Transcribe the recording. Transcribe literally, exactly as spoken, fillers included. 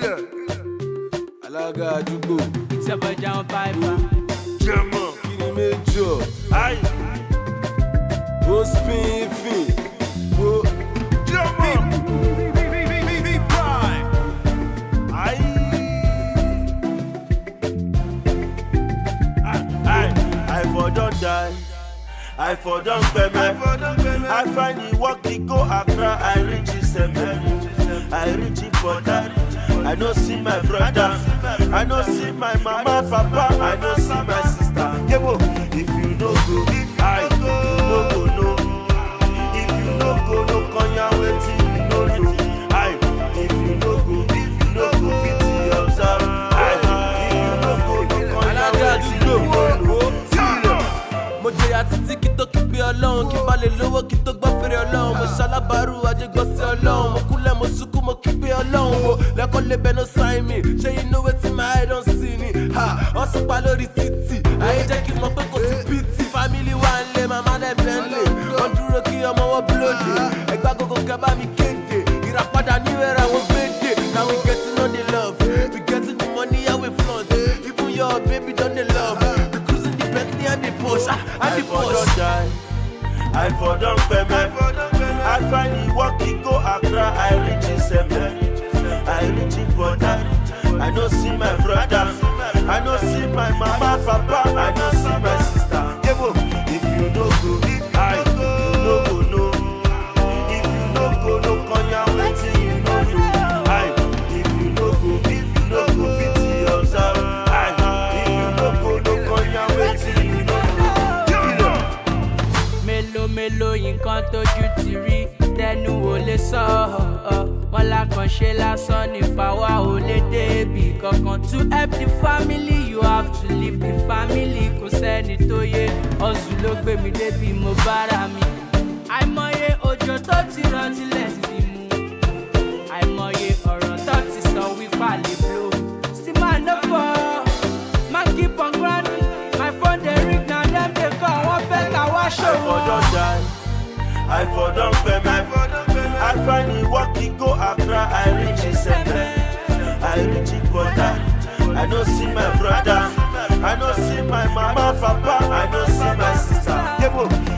Killer. Alága àdúgbò. Ìtẹ̀bọ̀jà wọn Piper. Jẹ́mọ̀. Kí ni major? Aye. Ó spin fin. Ó jẹ́mọ̀. Aye. I for don die, I for don payment. I find the work to go Accra, I reach Iseme, I reach Ipoda. I no see my brother, I no see my mama, papa, I no see my sister. Yebo, if you no go, I no go no. If you no go, no konya wetin you no know. I if you no go, if you no go fit observe. I if you no go, no konya wetin you no know. Mo jẹyà títí kí tó kígbe ọlọ́run kí bá lè lówó kí tó gbọ́ fèrè ọlọ́run mo ṣalábàárù ajégbọ́ sí ọlọ́run mo kúnlẹ̀ mo sunkún mo kígbe ọlọ́run wo lẹ́kọ́ lébẹ̀ no sign me ṣé you know wetin my eye don see ni ha wọ́n sún pa lórí títì ayé jẹ́ kí n mọ̀ pé kò sí pity family wa ń lé màmá dem lẹ́lẹ̀ wọ́n dúró kí ọmọ wọn blóde ẹgbà gbogbo kẹbà mi kéde ìràpadà níwẹ̀rẹ̀ àwọn gbèdé now we getting all the love we getting the money and we flaunt even your baby don dey love. And the push, and the push. I for don payment. I find the work to go Accra, I reach Iseme, I reach Ipoda. I no see my brother, I no see my mama, papa, I no see my sister. Yebo, if you no go, I no go no. If you no go, no konya wetin you no know. I if you no go, if you no go fit observe. I if you no go, no konya wetin. Mélòó nǹkan tójú ti rí tẹnu ò lè sọ ọ wọn lákànṣe lásán nípa wa ò lè débi kankan to help the family you have to leave the family kò sẹ́ni tó yé ọ̀sùn ló gbé mi débi mo bára mi àìmọye òjò tó ti rọ̀ tilẹ̀ ti mú àìmọye ọ̀rọ̀ tó ti sọ wípé lè blow still man no fall man keep on grinding my phone dey ring na dem dey call wọ́n fẹ́ ká wá ṣòwò. I for don payment. I find the work to go Accra, I reach Iseme, I reach Ipoda. I no see my brother, I no see my mama, papa, I no see my sister. Yebo,